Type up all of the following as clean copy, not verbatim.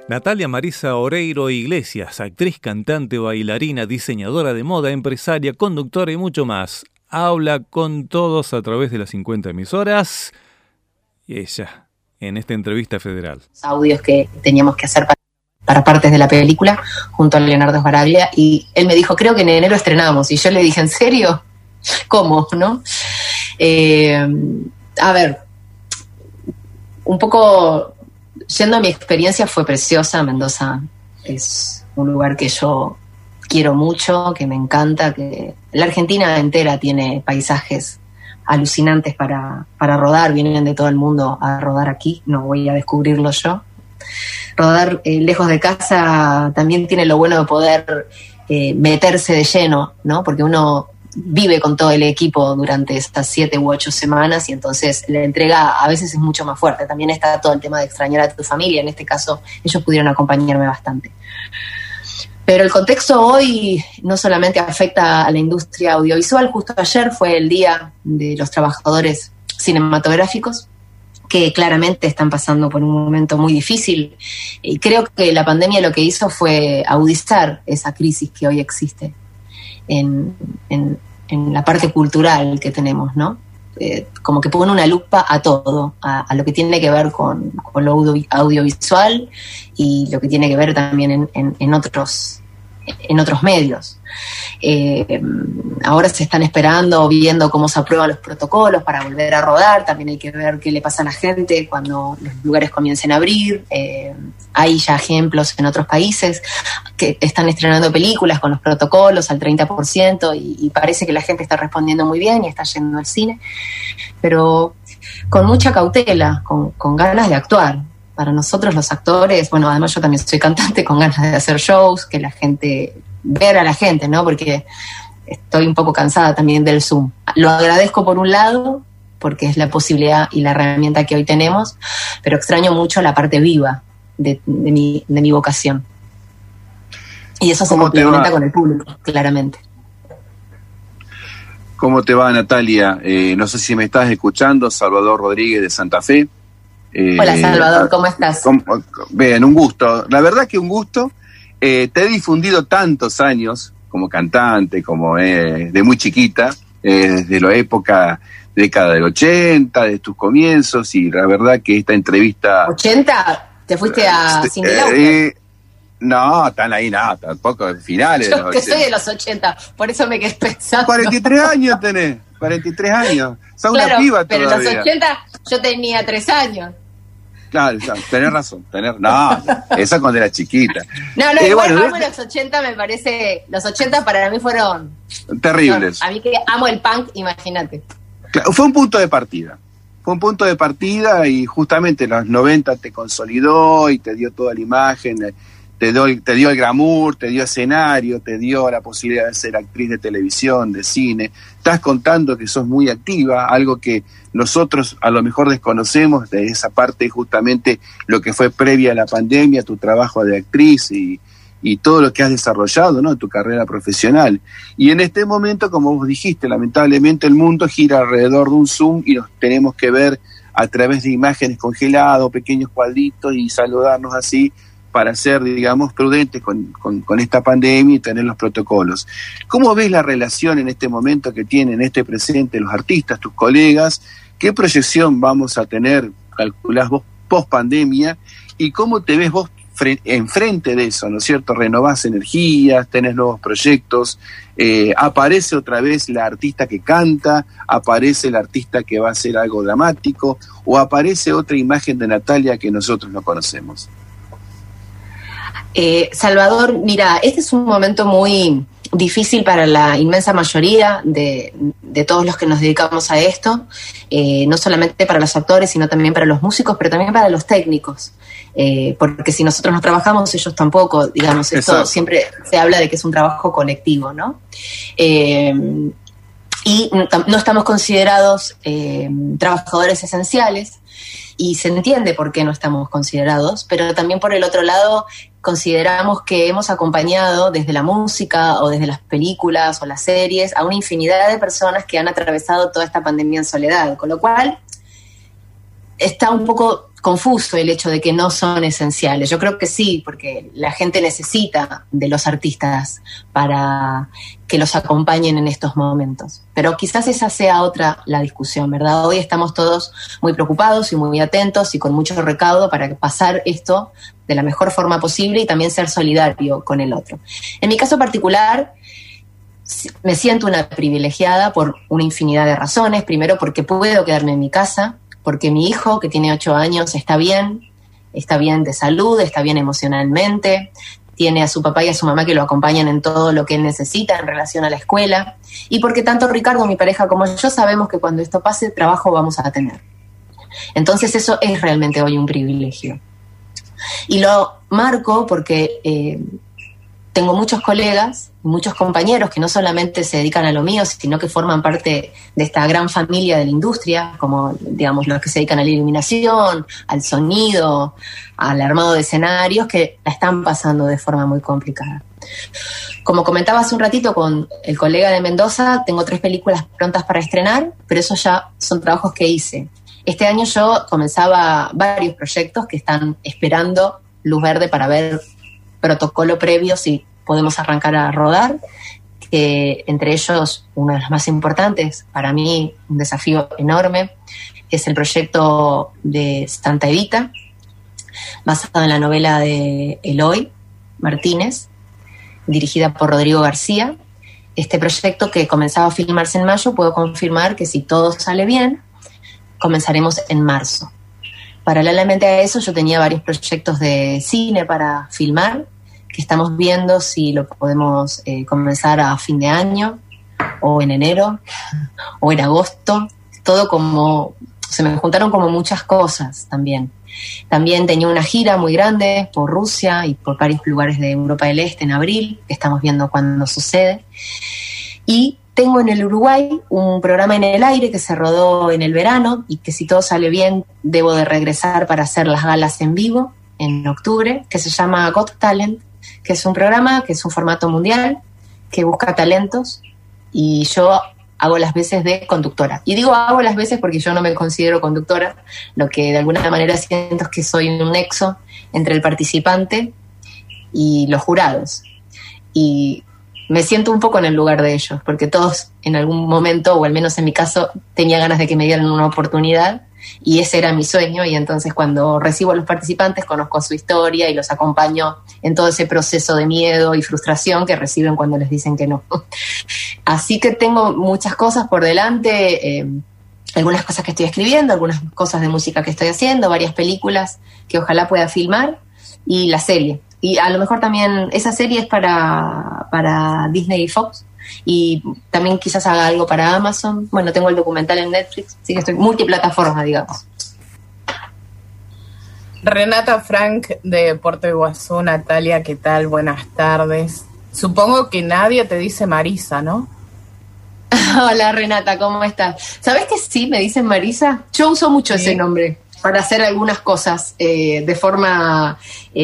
Natalia Marisa Oreiro Iglesias, actriz, cantante, bailarina, diseñadora de moda, empresaria, conductora y mucho más. Habla con todos a través de las 50 emisoras y ella, en esta entrevista federal. Audios que teníamos que hacer para partes de la película junto a Leonardo Sbaraglia, y él me dijo, creo que en enero estrenamos, y yo le dije, ¿en serio? ¿Cómo? ¿No? A ver, un poco yendo a mi experiencia, fue preciosa. Mendoza es un lugar que yo quiero mucho, que me encanta, que la Argentina entera tiene paisajes alucinantes para rodar, vienen de todo el mundo a rodar aquí, no voy a descubrirlo yo. Rodar lejos de casa también tiene lo bueno de poder meterse de lleno, ¿no? Porque uno vive con todo el equipo durante estas 7 u 8 semanas y entonces la entrega a veces es mucho más fuerte. También está todo el tema de extrañar a tu familia. En este caso, ellos pudieron acompañarme bastante. Pero el contexto hoy no solamente afecta a la industria audiovisual. Justo ayer fue el Día de los Trabajadores Cinematográficos, que claramente están pasando por un momento muy difícil. Y creo que la pandemia lo que hizo fue agudizar esa crisis que hoy existe en la parte cultural que tenemos, ¿no? Como que pone una lupa a todo, a lo que tiene que ver con lo audiovisual y lo que tiene que ver también en otros medios. Ahora se están esperando, viendo cómo se aprueban los protocolos para volver a rodar. También hay que ver qué le pasa a la gente cuando los lugares comiencen a abrir. Hay ya ejemplos en otros países que están estrenando películas con los protocolos al 30% y parece que la gente está respondiendo muy bien y está yendo al cine, pero con mucha cautela, con ganas de actuar. Para nosotros los actores, bueno, además yo también soy cantante, con ganas de hacer shows, que la gente, ver a la gente, ¿no? Porque estoy un poco cansada también del Zoom. Lo agradezco por un lado, porque es la posibilidad y la herramienta que hoy tenemos, pero extraño mucho la parte viva de mi vocación. Y eso se complementa con el público, claramente. ¿Cómo te va, Natalia? No sé si me estás escuchando, Salvador Rodríguez de Santa Fe. Hola, Salvador, ¿cómo estás? Bien, un gusto. La verdad que un gusto. Te he difundido tantos años como cantante, como de muy chiquita, desde la década del 80, de tus comienzos, y la verdad que esta entrevista... ¿80? ¿Te fuiste a Cindy Lauper? No, están ahí, nada, tampoco finales. Yo que soy de los 80, por eso me quedé pensando. 43 años tenés, 43 años. Sos una piba pero todavía. En los 80 yo tenía 3 años. Claro, tenés razón. No, esa cuando era chiquita. No, igual amo los 80, me parece. Los 80 para mí fueron terribles. A mí que amo el punk, imagínate. Claro, fue un punto de partida. Y justamente en los 90 te consolidó y te dio toda la imagen, te dio el glamour, te dio escenario, te dio la posibilidad de ser actriz de televisión, de cine. Estás contando que sos muy activa, algo que nosotros a lo mejor desconocemos de esa parte, justamente lo que fue previa a la pandemia, tu trabajo de actriz y todo lo que has desarrollado, ¿no?, tu carrera profesional. Y en este momento, como vos dijiste, lamentablemente el mundo gira alrededor de un Zoom y nos tenemos que ver a través de imágenes congeladas, pequeños cuadritos, y saludarnos así para ser, digamos, prudentes con esta pandemia y tener los protocolos. ¿Cómo ves la relación en este momento que tienen, en este presente, los artistas, tus colegas? ¿Qué proyección vamos a tener, calculás vos, post pandemia? ¿Y cómo te ves vos enfrente de eso, ¿no es cierto? Renovás energías, tenés nuevos proyectos, aparece otra vez la artista que canta, aparece el artista que va a hacer algo dramático, o aparece otra imagen de Natalia que nosotros no conocemos. Salvador, mira, este es un momento muy difícil para la inmensa mayoría de todos los que nos dedicamos a esto, no solamente para los actores, sino también para los músicos, pero también para los técnicos, porque si nosotros no trabajamos, ellos tampoco, digamos, esto Exacto. Siempre se habla de que es un trabajo colectivo, ¿no? Y no estamos considerados trabajadores esenciales, y se entiende por qué no estamos considerados, pero también por el otro lado consideramos que hemos acompañado desde la música o desde las películas o las series a una infinidad de personas que han atravesado toda esta pandemia en soledad, con lo cual está un poco confuso el hecho de que no son esenciales. Yo creo que sí, porque la gente necesita de los artistas para que los acompañen en estos momentos. Pero quizás esa sea otra la discusión, ¿verdad? Hoy estamos todos muy preocupados y muy atentos y con mucho recaudo para pasar esto de la mejor forma posible y también ser solidario con el otro. En mi caso particular, me siento una privilegiada por una infinidad de razones. Primero, porque puedo quedarme en mi casa, porque mi hijo, que tiene 8 años, está bien de salud, está bien emocionalmente, tiene a su papá y a su mamá que lo acompañan en todo lo que él necesita en relación a la escuela, y porque tanto Ricardo, mi pareja, como yo sabemos que cuando esto pase, trabajo vamos a tener. Entonces eso es realmente hoy un privilegio. Y lo marco porque tengo muchos colegas, muchos compañeros que no solamente se dedican a lo mío, sino que forman parte de esta gran familia de la industria, como, digamos, los que se dedican a la iluminación, al sonido, al armado de escenarios, que la están pasando de forma muy complicada. Como comentaba hace un ratito con el colega de Mendoza, tengo 3 películas prontas para estrenar, pero esos ya son trabajos que hice. Este año yo comenzaba varios proyectos que están esperando luz verde para ver protocolo previo si podemos arrancar a rodar, que entre ellos uno de los más importantes, para mí un desafío enorme, es el proyecto de Santa Evita, basado en la novela de Eloy Martínez, dirigida por Rodrigo García. Este proyecto, que comenzaba a filmarse en mayo, puedo confirmar que si todo sale bien, comenzaremos en marzo. Paralelamente a eso, yo tenía varios proyectos de cine para filmar, que estamos viendo si lo podemos comenzar a fin de año, o en enero, o en agosto. Todo como, se me juntaron como muchas cosas también. También tenía una gira muy grande por Rusia y por varios lugares de Europa del Este en abril, que estamos viendo cuándo sucede. Y tengo en el Uruguay un programa en el aire que se rodó en el verano y que, si todo sale bien, debo de regresar para hacer las galas en vivo en octubre, que se llama Got Talent, que es un programa que es un formato mundial que busca talentos, y yo hago las veces de conductora. Y digo hago las veces porque yo no me considero conductora, lo que de alguna manera siento es que soy un nexo entre el participante y los jurados. Y me siento un poco en el lugar de ellos, porque todos en algún momento, o al menos en mi caso, tenía ganas de que me dieran una oportunidad, y ese era mi sueño. Y entonces, cuando recibo a los participantes, conozco su historia y los acompaño en todo ese proceso de miedo y frustración que reciben cuando les dicen que no. Así que tengo muchas cosas por delante, algunas cosas que estoy escribiendo, algunas cosas de música que estoy haciendo, varias películas que ojalá pueda filmar, y la serie. Y a lo mejor también esa serie es para Disney y Fox, y también quizás haga algo para Amazon. Bueno, tengo el documental en Netflix, así que estoy multiplataforma, digamos. Renata Frank de Puerto Iguazú. Natalia, ¿qué tal? Buenas tardes. Supongo que nadie te dice Marisa, ¿no? Hola, Renata, ¿cómo estás? ¿Sabés que sí me dicen Marisa? Yo uso mucho ese nombre para hacer algunas cosas de forma...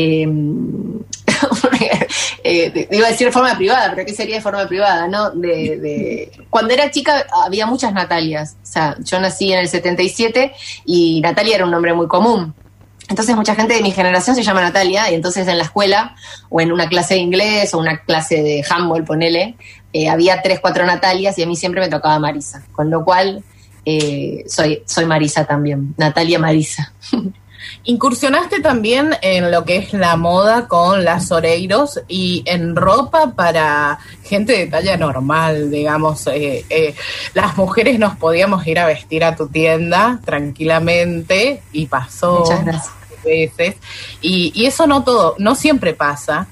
iba a decir de forma privada, pero ¿qué sería de forma privada, no? Cuando era chica había muchas Natalias. O sea, yo nací en el 77 y Natalia era un nombre muy común. Entonces mucha gente de mi generación se llama Natalia, y entonces en la escuela o en una clase de inglés o una clase de handball, ponele, había 3, 4 Natalias, y a mí siempre me tocaba Marisa. Con lo cual soy Marisa también, Natalia Marisa. Incursionaste también en lo que es la moda con las Oreiros y en ropa para gente de talla normal, digamos. Las mujeres nos podíamos ir a vestir a tu tienda tranquilamente, y pasó muchas veces. Y eso no siempre pasa.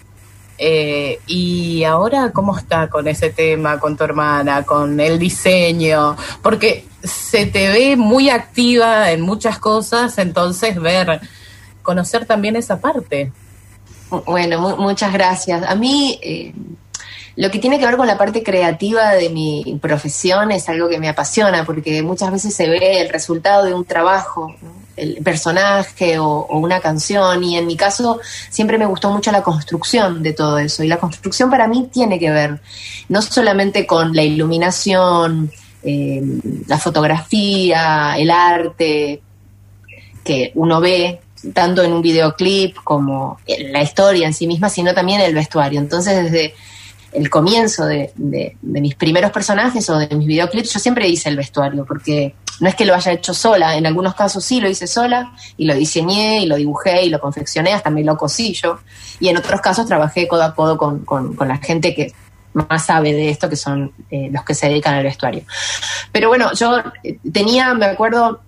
Y ahora, ¿cómo está con ese tema, con tu hermana, con el diseño? Porque se te ve muy activa en muchas cosas, entonces conocer también esa parte. Bueno, muchas gracias. A mí, lo que tiene que ver con la parte creativa de mi profesión es algo que me apasiona, porque muchas veces se ve el resultado de un trabajo, ¿no? El personaje o una canción, y en mi caso siempre me gustó mucho la construcción de todo eso, y la construcción para mí tiene que ver no solamente con la iluminación, la fotografía, el arte, que uno ve tanto en un videoclip como en la historia en sí misma, sino también el vestuario. Entonces, desde el comienzo de mis primeros personajes o de mis videoclips, yo siempre hice el vestuario, porque no es que lo haya hecho sola, en algunos casos sí lo hice sola, y lo diseñé, y lo dibujé, y lo confeccioné, hasta me lo cosí yo, y en otros casos trabajé codo a codo con la gente que más sabe de esto, que son los que se dedican al vestuario. Pero bueno, yo tenía, me acuerdo,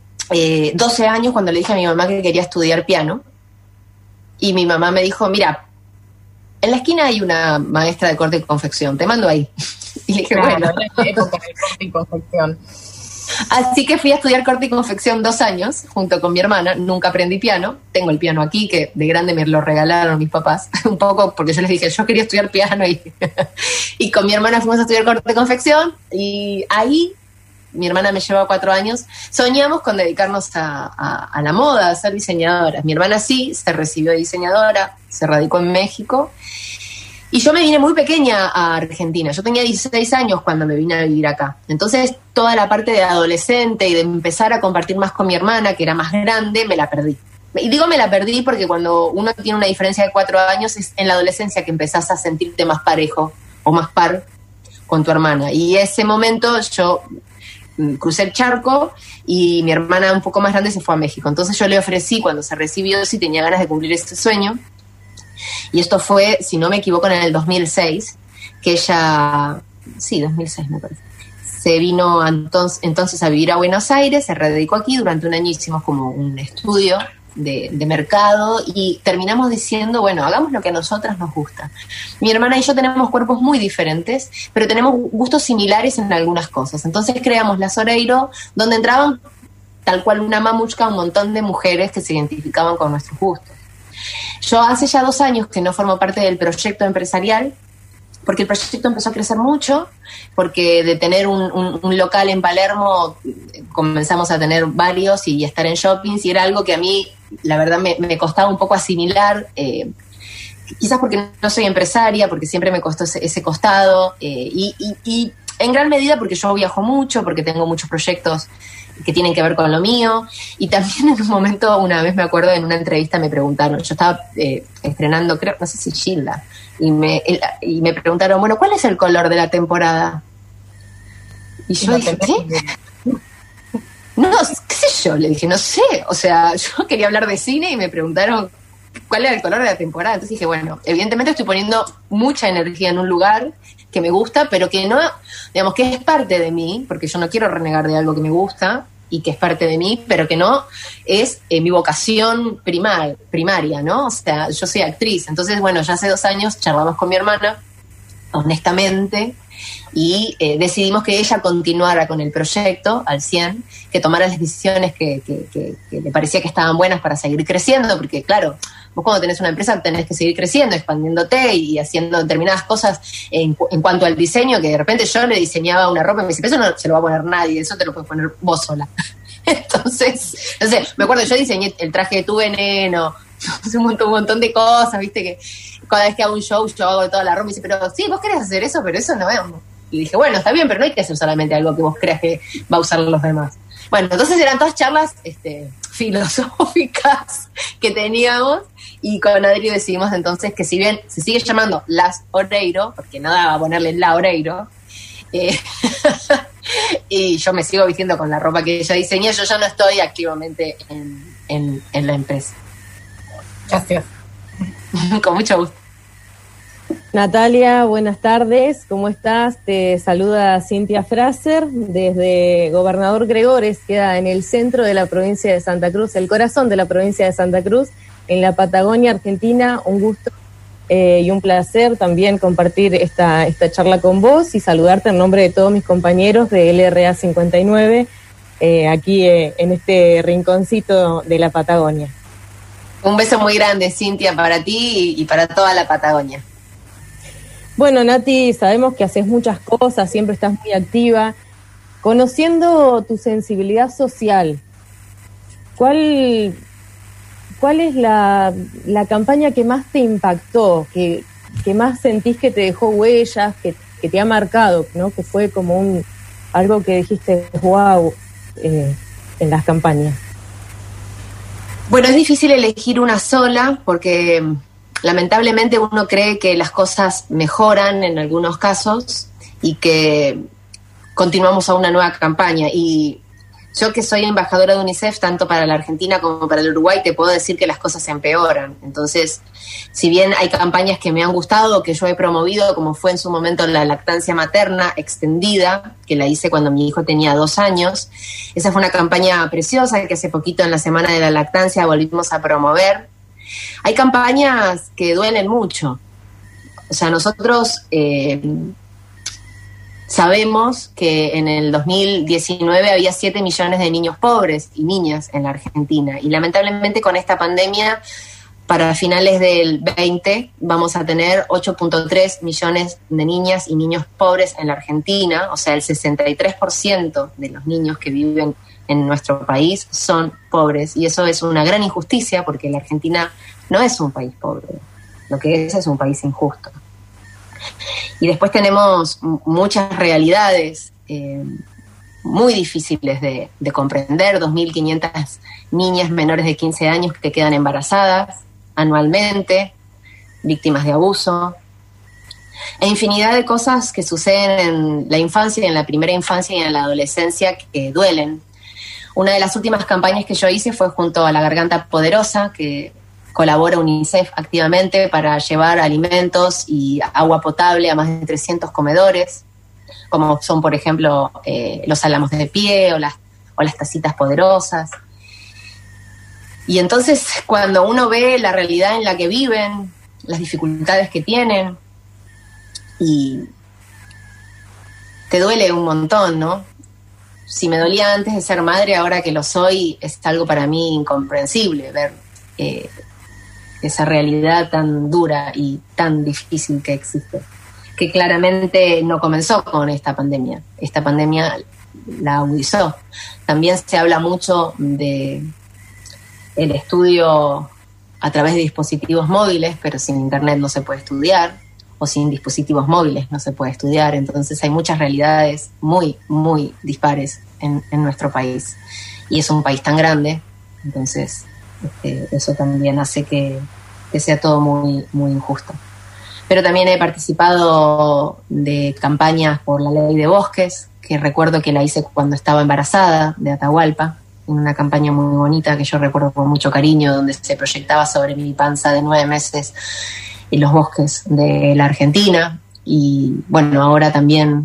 12 años cuando le dije a mi mamá que quería estudiar piano, y mi mamá me dijo, mira, en la esquina hay una maestra de corte y confección, te mando ahí. Y le dije, claro, bueno. en la época de corte y confección. Así que fui a estudiar corte y confección 2 años, junto con mi hermana. Nunca aprendí piano. Tengo el piano aquí, que de grande me lo regalaron mis papás. Un poco porque yo les dije, yo quería estudiar piano. Y con mi hermana fuimos a estudiar corte y confección. Y ahí, mi hermana me lleva 4 años, soñamos con dedicarnos a la moda, a ser diseñadoras. Mi hermana sí, se recibió de diseñadora, se radicó en México. Y yo me vine muy pequeña a Argentina. Yo tenía 16 años cuando me vine a vivir acá. Entonces, toda la parte de adolescente y de empezar a compartir más con mi hermana, que era más grande, me la perdí. Y digo me la perdí porque cuando uno tiene una diferencia de 4 años, es en la adolescencia que empezás a sentirte más parejo o más par con tu hermana. Y ese momento yo crucé el charco y mi hermana un poco más grande se fue a México. Entonces yo le ofrecí, cuando se recibió, si tenía ganas de cumplir ese sueño. Y esto fue, si no me equivoco, en el 2006, que ella, sí, 2006 me parece, se vino entonces a vivir a Buenos Aires, se radicó aquí, durante un año hicimos como un estudio de mercado y terminamos diciendo, bueno, hagamos lo que a nosotras nos gusta. Mi hermana y yo tenemos cuerpos muy diferentes, pero tenemos gustos similares en algunas cosas. Entonces creamos la Soreiro, donde entraban tal cual una mamushka un montón de mujeres que se identificaban con nuestros gustos. Yo hace ya 2 años que no formo parte del proyecto empresarial, porque el proyecto empezó a crecer mucho, porque de tener un local en Palermo comenzamos a tener varios y estar en shoppings, y era algo que a mí, la verdad, me costaba un poco asimilar, quizás porque no soy empresaria, porque siempre me costó ese costado, y en gran medida porque yo viajo mucho, porque tengo muchos proyectos que tienen que ver con lo mío, y también en un momento, una vez me acuerdo, en una entrevista me preguntaron, yo estaba estrenando, creo, no sé si Gilda, y me preguntaron, bueno, ¿cuál es el color de la temporada? Y yo dije, ¿qué? No, qué sé yo, le dije, no sé, o sea, yo quería hablar de cine y me preguntaron cuál era el color de la temporada, entonces dije, bueno, evidentemente estoy poniendo mucha energía en un lugar que me gusta, pero que no, digamos, que es parte de mí, porque yo no quiero renegar de algo que me gusta y que es parte de mí, pero que no es mi vocación primaria, ¿no? O sea, yo soy actriz, entonces, bueno, ya hace 2 años charlamos con mi hermana, honestamente, y decidimos que ella continuara con el proyecto al 100, que tomara las decisiones que le parecía que estaban buenas para seguir creciendo, porque claro, vos cuando tenés una empresa tenés que seguir creciendo, expandiéndote y haciendo determinadas cosas en cuanto al diseño, que de repente yo le diseñaba una ropa y me dice, eso no se lo va a poner nadie, eso te lo puedes poner vos sola. Entonces, no sé, me acuerdo, yo diseñé el traje de Tu Veneno, un montón de cosas, viste, que cada vez que hago un show yo hago toda la ropa y dice, pero sí, vos querés hacer eso, pero eso no es. Y dije, bueno, está bien, pero no hay que hacer solamente algo que vos creas que va a usar los demás. Bueno, entonces eran todas charlas filosóficas que teníamos, y con Adri decidimos entonces que si bien se sigue llamando Las Oreiro, porque no daba ponerle La Oreiro, y yo me sigo vistiendo con la ropa que ella diseñó, yo ya no estoy activamente en la empresa. Gracias. Con mucho gusto. Natalia, buenas tardes, ¿cómo estás? Te saluda Cintia Fraser desde Gobernador Gregores, queda en el centro de la provincia de Santa Cruz, el corazón de la provincia de Santa Cruz, en la Patagonia Argentina. Un gusto y un placer también compartir esta charla con vos y saludarte en nombre de todos mis compañeros de LRA 59 aquí en este rinconcito de la Patagonia. Un beso muy grande, Cintia, para ti y para toda la Patagonia. Bueno, Nati, sabemos que haces muchas cosas, siempre estás muy activa. Conociendo tu sensibilidad social, ¿cuál es la campaña que más te impactó, que más sentís que te dejó huellas, que te ha marcado, ¿no? Que fue como algo que dijiste, wow, en las campañas? Bueno, es difícil elegir una sola porque lamentablemente uno cree que las cosas mejoran en algunos casos y que continuamos a una nueva campaña. Y yo, que soy embajadora de UNICEF tanto para la Argentina como para el Uruguay, te puedo decir que las cosas se empeoran. Entonces, si bien hay campañas que me han gustado, que yo he promovido, como fue en su momento la lactancia materna extendida, que la hice cuando mi hijo tenía 2 años, esa fue una campaña preciosa que hace poquito en la Semana de la Lactancia volvimos a promover. Hay campañas que duelen mucho. O sea, nosotros sabemos que en el 2019 había 7 millones de niños pobres y niñas en la Argentina. Y lamentablemente con esta pandemia, para finales del 20, vamos a tener 8.3 millones de niñas y niños pobres en la Argentina. O sea, el 63% de los niños que viven en nuestro país son pobres. Y eso es una gran injusticia porque la Argentina no es un país pobre. Lo que es un país injusto. Y después tenemos muchas realidades muy difíciles de comprender. 2.500 niñas menores de 15 años que quedan embarazadas anualmente, víctimas de abuso, e infinidad de cosas que suceden en la infancia, en la primera infancia y en la adolescencia que duelen. Una de las últimas campañas que yo hice fue junto a La Garganta Poderosa, que colabora UNICEF activamente para llevar alimentos y agua potable a más de 300 comedores, como son, por ejemplo, los álamos de pie o las tacitas poderosas. Y entonces, cuando uno ve la realidad en la que viven, las dificultades que tienen, y te duele un montón, ¿no? Si me dolía antes de ser madre, ahora que lo soy, es algo para mí incomprensible ver esa realidad tan dura y tan difícil que existe, que claramente no comenzó con esta pandemia. Esta pandemia la agudizó. También se habla mucho de el estudio a través de dispositivos móviles, pero sin internet no se puede estudiar, o sin dispositivos móviles no se puede estudiar. Entonces hay muchas realidades muy, muy dispares en nuestro país. Y es un país tan grande, entonces eso también hace que sea todo muy, muy injusto. Pero también he participado de campañas por la ley de bosques, que recuerdo que la hice cuando estaba embarazada de Atahualpa, en una campaña muy bonita que yo recuerdo con mucho cariño, donde se proyectaba sobre mi panza de 9 meses en los bosques de la Argentina. Y bueno, ahora también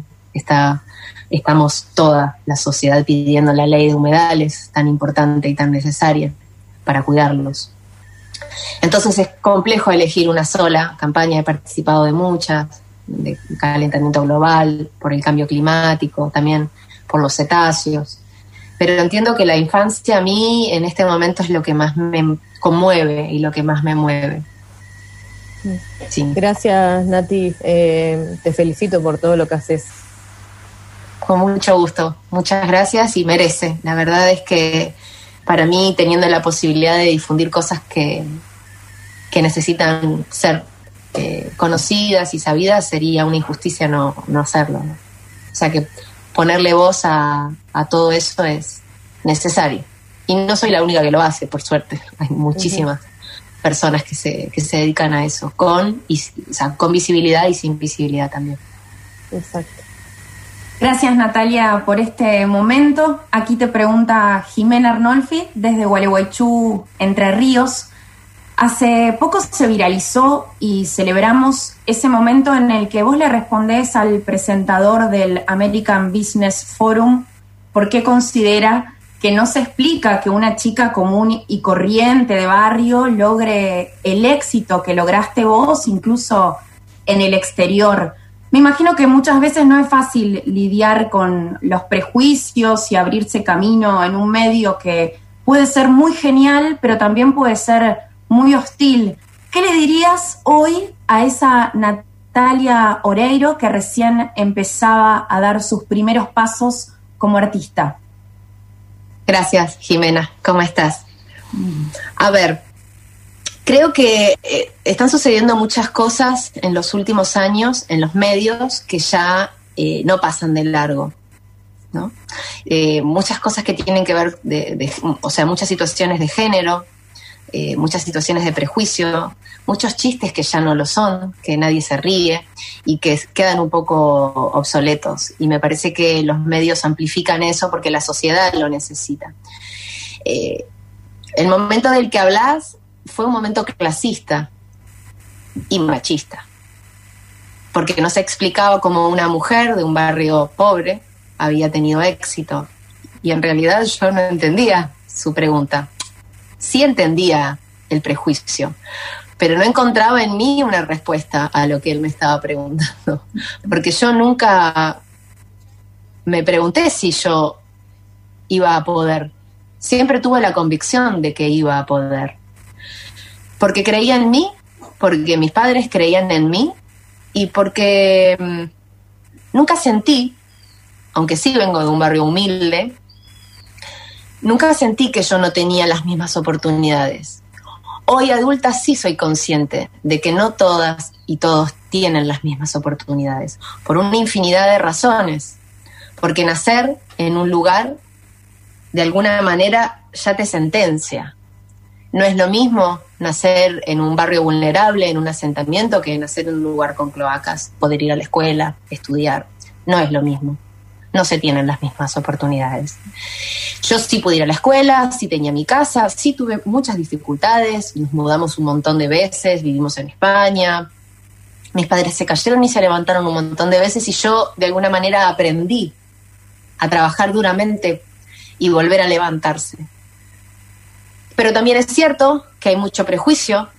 estamos toda la sociedad pidiendo la ley de humedales, tan importante y tan necesaria para cuidarlos. Entonces es complejo elegir una sola campaña. He participado de muchas, de calentamiento global, por el cambio climático, también por los cetáceos. Pero entiendo que la infancia a mí en este momento es lo que más me conmueve y lo que más me mueve. Sí. Gracias, Nati. Te felicito por todo lo que haces. Con mucho gusto. Muchas gracias y merece. La verdad es que para mí, teniendo la posibilidad de difundir cosas que necesitan ser conocidas y sabidas, sería una injusticia no hacerlo, ¿no? O sea que ponerle voz a todo eso es necesario. Y no soy la única que lo hace, por suerte. Hay muchísimas personas que se dedican a eso, con visibilidad y sin visibilidad también. Exacto. Gracias, Natalia, por este momento. Aquí te pregunta Jimena Arnolfi, desde Gualeguaychú, Entre Ríos. Hace poco se viralizó y celebramos ese momento en el que vos le respondés al presentador del American Business Forum por qué considera que no se explica que una chica común y corriente de barrio logre el éxito que lograste vos, incluso en el exterior. Me imagino que muchas veces no es fácil lidiar con los prejuicios y abrirse camino en un medio que puede ser muy genial, pero también puede ser muy hostil. ¿Qué le dirías hoy a esa Natalia Oreiro que recién empezaba a dar sus primeros pasos como artista? Gracias, Jimena. ¿Cómo estás? A ver, creo que están sucediendo muchas cosas en los últimos años en los medios que ya no pasan de largo, ¿no? Muchas cosas que tienen que ver, o sea, muchas situaciones de género, muchas situaciones de prejuicio, muchos chistes que ya no lo son, que nadie se ríe y que quedan un poco obsoletos. Y me parece que los medios amplifican eso porque la sociedad lo necesita. El momento del que hablas fue un momento clasista y machista, porque no se explicaba cómo una mujer de un barrio pobre había tenido éxito. Y en realidad yo no entendía su pregunta. Sí entendía el prejuicio, pero no encontraba en mí una respuesta a lo que él me estaba preguntando. Porque yo nunca me pregunté si yo iba a poder. Siempre tuve la convicción de que iba a poder. Porque creía en mí, porque mis padres creían en mí y porque nunca sentí, aunque sí vengo de un barrio humilde, nunca sentí que yo no tenía las mismas oportunidades. Hoy adulta sí soy consciente de que no todas y todos tienen las mismas oportunidades, por una infinidad de razones. Porque nacer en un lugar, de alguna manera, ya te sentencia. No es lo mismo nacer en un barrio vulnerable, en un asentamiento, que nacer en un lugar con cloacas, poder ir a la escuela, estudiar. No es lo mismo. No se tienen las mismas oportunidades. Yo sí pude ir a la escuela, sí tenía mi casa, sí tuve muchas dificultades, nos mudamos un montón de veces, vivimos en España, mis padres se cayeron y se levantaron un montón de veces y yo de alguna manera aprendí a trabajar duramente y volver a levantarse. Pero también es cierto que hay mucho prejuicio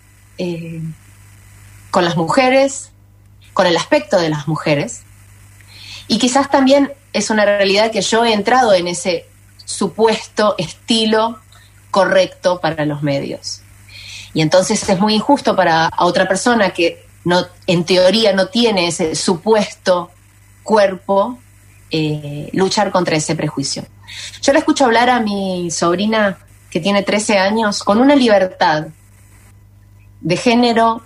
con las mujeres, con el aspecto de las mujeres, y quizás también es una realidad que yo he entrado en ese supuesto estilo correcto para los medios. Y entonces es muy injusto para otra persona que no, en teoría no tiene ese supuesto cuerpo, luchar contra ese prejuicio. Yo le escucho hablar a mi sobrina que tiene 13 años con una libertad de género,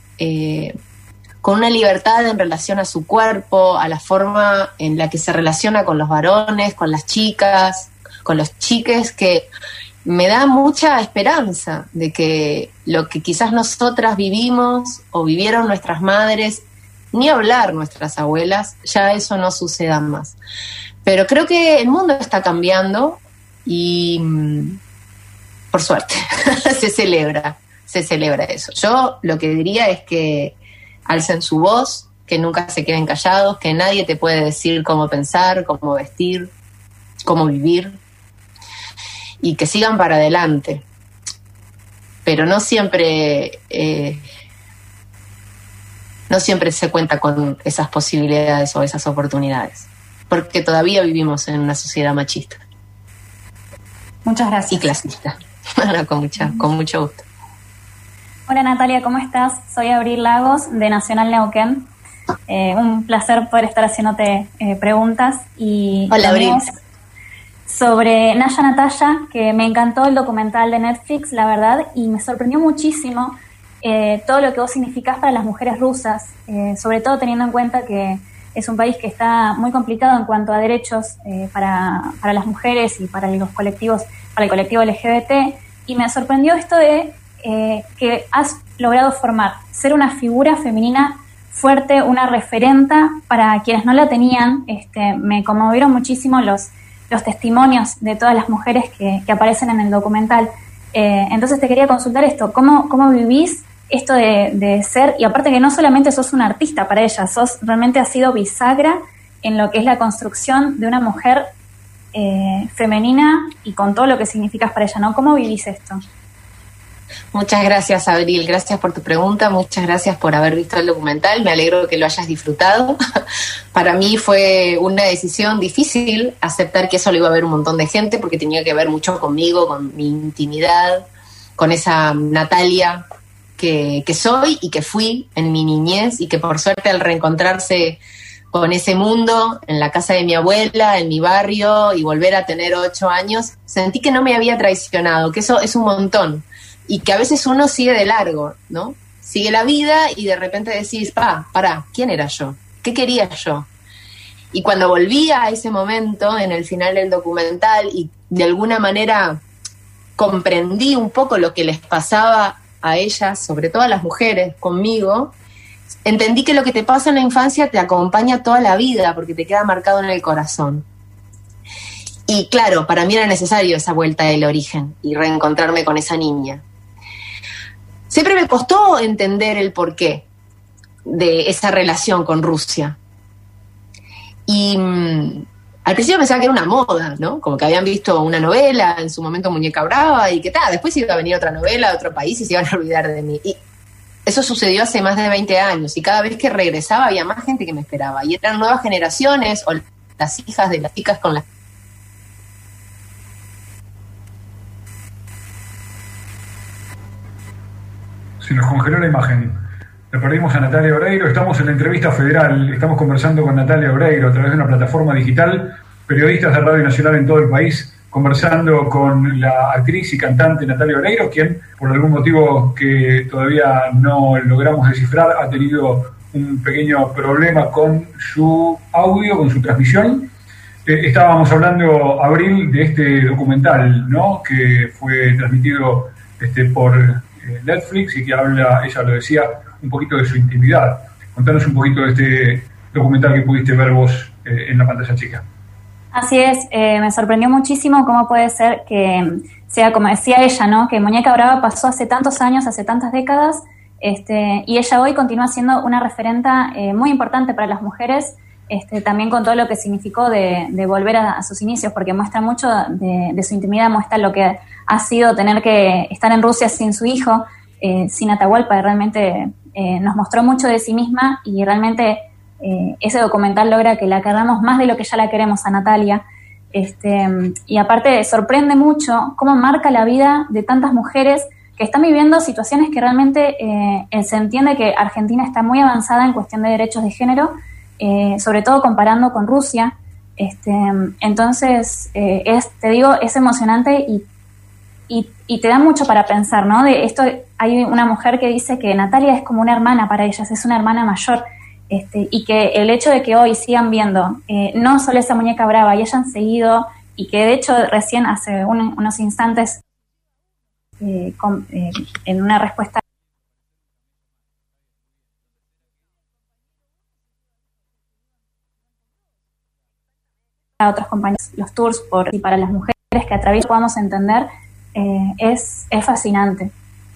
con una libertad en relación a su cuerpo, a la forma en la que se relaciona con los varones, con las chicas, con los chiques, que me da mucha esperanza de que lo que quizás nosotras vivimos o vivieron nuestras madres, ni hablar nuestras abuelas, ya eso no suceda más. Pero creo que el mundo está cambiando y, por suerte, se celebra eso. Yo lo que diría es que alcen su voz, que nunca se queden callados, que nadie te puede decir cómo pensar, cómo vestir, cómo vivir, y que sigan para adelante. Pero no siempre se cuenta con esas posibilidades o esas oportunidades, porque todavía vivimos en una sociedad machista. Muchas gracias. Y clasista. con mucho gusto. Hola Natalia, ¿cómo estás? Soy Abril Lagos de Nacional Neuquén. Un placer poder estar haciéndote preguntas. Y hola Abril. Sobre Naya Natalia, que me encantó el documental de Netflix, la verdad, y me sorprendió muchísimo todo lo que vos significás para las mujeres rusas, sobre todo teniendo en cuenta que es un país que está muy complicado en cuanto a derechos para las mujeres y para los colectivos, para el colectivo LGBT, y me sorprendió esto de que has logrado ser una figura femenina fuerte, una referenta para quienes no la tenían. Me conmovieron muchísimo los testimonios de todas las mujeres que aparecen en el documental. Entonces te quería consultar esto, ¿cómo vivís esto de ser, y aparte que no solamente sos una artista para ella, realmente has sido bisagra en lo que es la construcción de una mujer femenina y con todo lo que significas para ella, ¿no? ¿Cómo vivís esto? Muchas gracias, Abril. Gracias por tu pregunta. Muchas gracias por haber visto el documental. Me alegro que lo hayas disfrutado. Para mí fue una decisión difícil aceptar que eso lo iba a ver un montón de gente, porque tenía que ver mucho conmigo, con mi intimidad, con esa Natalia que soy y que fui en mi niñez, y que por suerte al reencontrarse con ese mundo en la casa de mi abuela, en mi barrio, y volver a tener 8 años, sentí que no me había traicionado, que eso es un montón. Y que a veces uno sigue de largo, ¿no? Sigue la vida y de repente decís, pará, ¿quién era yo? ¿Qué quería yo? Y cuando volví a ese momento, en el final del documental, y de alguna manera comprendí un poco lo que les pasaba a ellas, sobre todo a las mujeres, conmigo, entendí que lo que te pasa en la infancia te acompaña toda la vida, porque te queda marcado en el corazón. Y claro, para mí era necesario esa vuelta del origen y reencontrarme con esa niña. Siempre me costó entender el porqué de esa relación con Rusia. Y al principio pensaba que era una moda, ¿no? Como que habían visto una novela, en su momento Muñeca Brava, y que tal, después iba a venir otra novela de otro país y se iban a olvidar de mí. Y eso sucedió hace más de 20 años, y cada vez que regresaba había más gente que me esperaba. Y eran nuevas generaciones, o las hijas de las chicas con las... Se nos congeló la imagen. Le perdimos a Natalia Oreiro. Estamos en la entrevista federal. Estamos conversando con Natalia Oreiro a través de una plataforma digital. Periodistas de Radio Nacional en todo el país, conversando con la actriz y cantante Natalia Oreiro, quien, por algún motivo que todavía no logramos descifrar, ha tenido un pequeño problema con su audio, con su transmisión. Estábamos hablando, Abril, de este documental, ¿no?, que fue transmitido por Netflix y que habla, ella lo decía, un poquito de su intimidad. Contanos un poquito de este documental que pudiste ver vos en la pantalla chica. Así es, me sorprendió muchísimo cómo puede ser que sea, como decía ella, ¿no?, que Muñeca Brava pasó hace tantos años, hace tantas décadas, y ella hoy continúa siendo una referenta muy importante para las mujeres, también con todo lo que significó de volver a sus inicios, porque muestra mucho de su intimidad, muestra lo que ha sido tener que estar en Rusia sin su hijo, sin Atahualpa, y realmente nos mostró mucho de sí misma, y realmente ese documental logra que la queramos más de lo que ya la queremos a Natalia, y aparte sorprende mucho cómo marca la vida de tantas mujeres que están viviendo situaciones que realmente se entiende que Argentina está muy avanzada en cuestión de derechos de género, sobre todo comparando con Rusia. Entonces te digo, es emocionante y te da mucho para pensar, ¿no? De esto, hay una mujer que dice que Natalia es como una hermana para ellas, es una hermana mayor, y que el hecho de que hoy sigan viendo no solo esa Muñeca Brava y hayan seguido, y que de hecho recién hace unos instantes en una respuesta a otros compañeros, los tours y para las mujeres que a través podamos entender, es fascinante.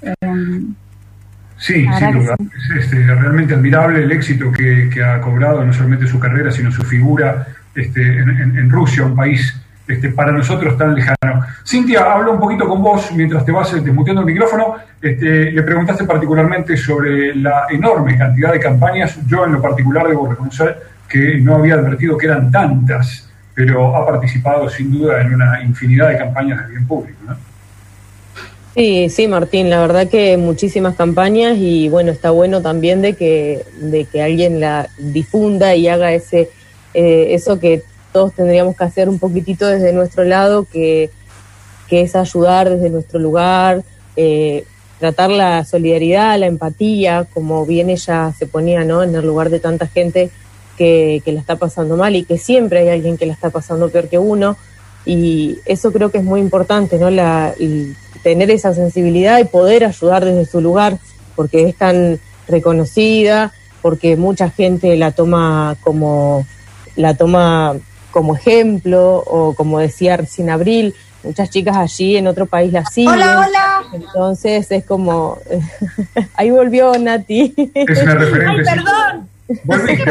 Sí, sin duda. Sí. Es realmente admirable el éxito que ha cobrado, no solamente su carrera, sino su figura en Rusia, un país para nosotros tan lejano. Cintia, habla un poquito con vos mientras te vas desmuteando el micrófono. Le preguntaste particularmente sobre la enorme cantidad de campañas. Yo en lo particular debo reconocer que no había advertido que eran tantas, pero ha participado sin duda en una infinidad de campañas de bien público, ¿no? Sí, Martín, la verdad que muchísimas campañas, y bueno, está bueno también de que alguien la difunda y haga eso que todos tendríamos que hacer un poquitito desde nuestro lado, que es ayudar desde nuestro lugar, tratar la solidaridad, la empatía, como bien ella se ponía, ¿no?, en el lugar de tanta gente que la está pasando mal, y que siempre hay alguien que la está pasando peor que uno, y eso creo que es muy importante, ¿no?, y tener esa sensibilidad y poder ayudar desde su lugar, porque es tan reconocida, porque mucha gente la toma como ejemplo, o como decía recién Abril, muchas chicas allí en otro país la siguen. Hola. Entonces es como ahí volvió Nati. Es una referencia. ¡Ay, perdón! Volviste.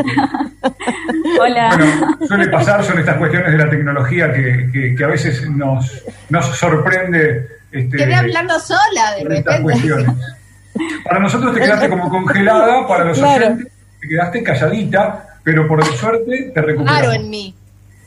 Hola. Bueno, suele pasar, son estas cuestiones de la tecnología que a veces nos sorprende. Quedé hablando sola de repente. Para nosotros te quedaste como congelada, para los oyentes te quedaste calladita, pero por suerte te recuperaste. Claro, en mí.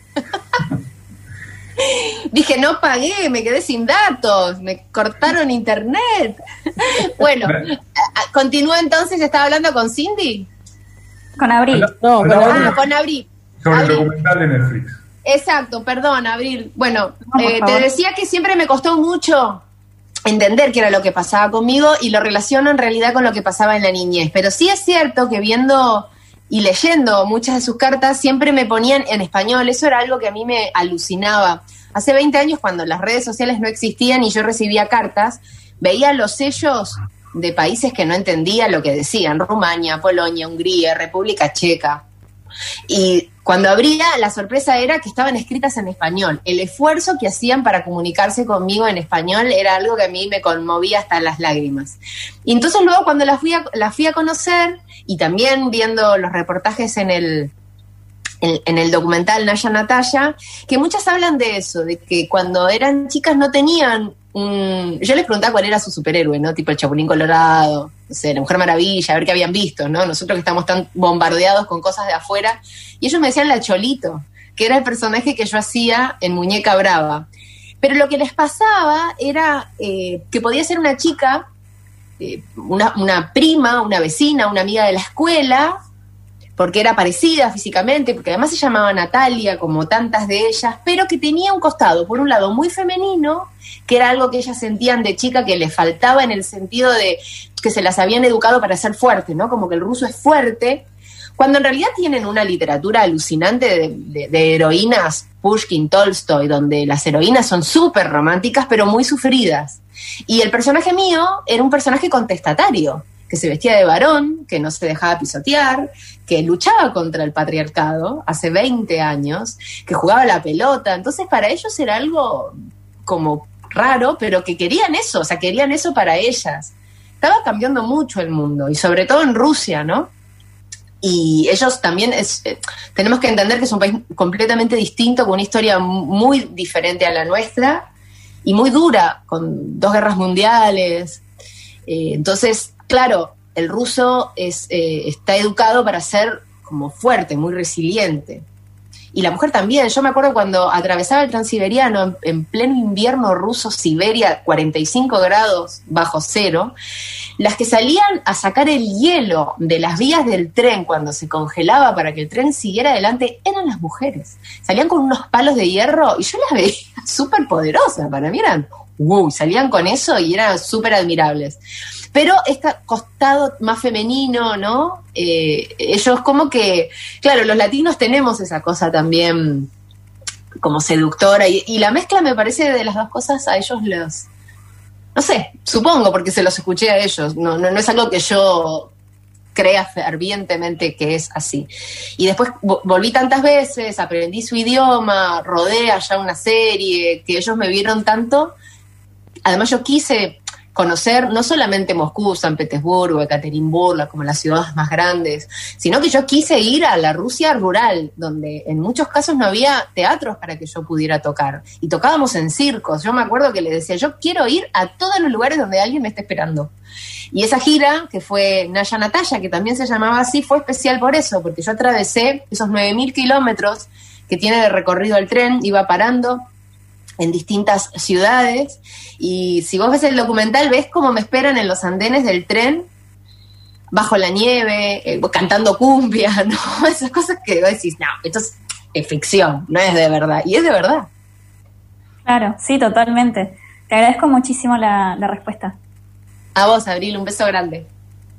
Dije, no pagué, me quedé sin datos, me cortaron internet. Bueno, continúa entonces, ¿estaba hablando con Cindy? Con Abril. No, con Abril. Sobre el documental de Netflix. Exacto, perdón, Abril. Bueno, te decía que siempre me costó mucho entender qué era lo que pasaba conmigo, y lo relaciono en realidad con lo que pasaba en la niñez. Pero sí es cierto que viendo y leyendo muchas de sus cartas siempre me ponían en español. Eso era algo que a mí me alucinaba. Hace 20 años, cuando las redes sociales no existían y yo recibía cartas, veía los sellos de países que no entendía lo que decían: Rumania, Polonia, Hungría, República Checa. Y cuando abría, la sorpresa era que estaban escritas en español. El esfuerzo que hacían para comunicarse conmigo en español era algo que a mí me conmovía hasta las lágrimas. Y entonces luego, cuando la fui a conocer, y también viendo los reportajes en el documental Naya Natalia, que muchas hablan de eso, de que cuando eran chicas no tenían yo les preguntaba cuál era su superhéroe, ¿no? Tipo el Chapulín Colorado, no sé, la Mujer Maravilla, a ver qué habían visto, ¿no? Nosotros que estamos tan bombardeados con cosas de afuera. Y ellos me decían la Cholito, que era el personaje que yo hacía en Muñeca Brava. Pero lo que les pasaba era que podía ser una chica, una prima, una vecina, una amiga de la escuela, porque era parecida físicamente, porque además se llamaba Natalia, como tantas de ellas, pero que tenía un costado, por un lado, muy femenino, que era algo que ellas sentían de chica que les faltaba en el sentido de que se las habían educado para ser fuertes, ¿no? Como que el ruso es fuerte, cuando en realidad tienen una literatura alucinante de heroínas, Pushkin, Tolstoy, donde las heroínas son súper románticas, pero muy sufridas. Y el personaje mío era un personaje contestatario, que se vestía de varón, que no se dejaba pisotear, que luchaba contra el patriarcado hace 20 años, que jugaba la pelota. Entonces para ellos era algo como raro, pero que querían eso, o sea, querían eso para ellas. Estaba cambiando mucho el mundo, y sobre todo en Rusia, ¿no? Y ellos también, tenemos que entender que es un país completamente distinto, con una historia muy diferente a la nuestra, y muy dura, con 2 guerras mundiales. Entonces, claro, el ruso está educado para ser como fuerte, muy resiliente. Y la mujer también. Yo me acuerdo cuando atravesaba el Transiberiano en pleno invierno ruso, Siberia, 45 grados bajo cero, las que salían a sacar el hielo de las vías del tren cuando se congelaba para que el tren siguiera adelante eran las mujeres. Salían con unos palos de hierro y yo las veía súper poderosas. Para mí eran, salían con eso y eran súper admirables. Pero este costado más femenino, ¿no? Ellos como que, claro, los latinos tenemos esa cosa también como seductora, y la mezcla me parece de las dos cosas a ellos no sé, supongo, porque se los escuché a ellos, no es algo que yo crea fervientemente que es así. Y después volví tantas veces, aprendí su idioma, rodé allá una serie, que ellos me vieron tanto. Además yo quise conocer no solamente Moscú, San Petersburgo, Ekaterimburgo, como las ciudades más grandes, sino que yo quise ir a la Rusia rural, donde en muchos casos no había teatros para que yo pudiera tocar. Y tocábamos en circos. Yo me acuerdo que le decía, yo quiero ir a todos los lugares donde alguien me esté esperando. Y esa gira, que fue Naya Natalia, que también se llamaba así, fue especial por eso, porque yo atravesé esos 9.000 kilómetros que tiene de recorrido el tren, iba parando en distintas ciudades, y si vos ves el documental, ves cómo me esperan en los andenes del tren, bajo la nieve, cantando cumbia, ¿no? Esas cosas que vos decís, no, esto es ficción, no es de verdad, y es de verdad. Claro, sí, totalmente. Te agradezco muchísimo la respuesta. A vos, Abril, un beso grande.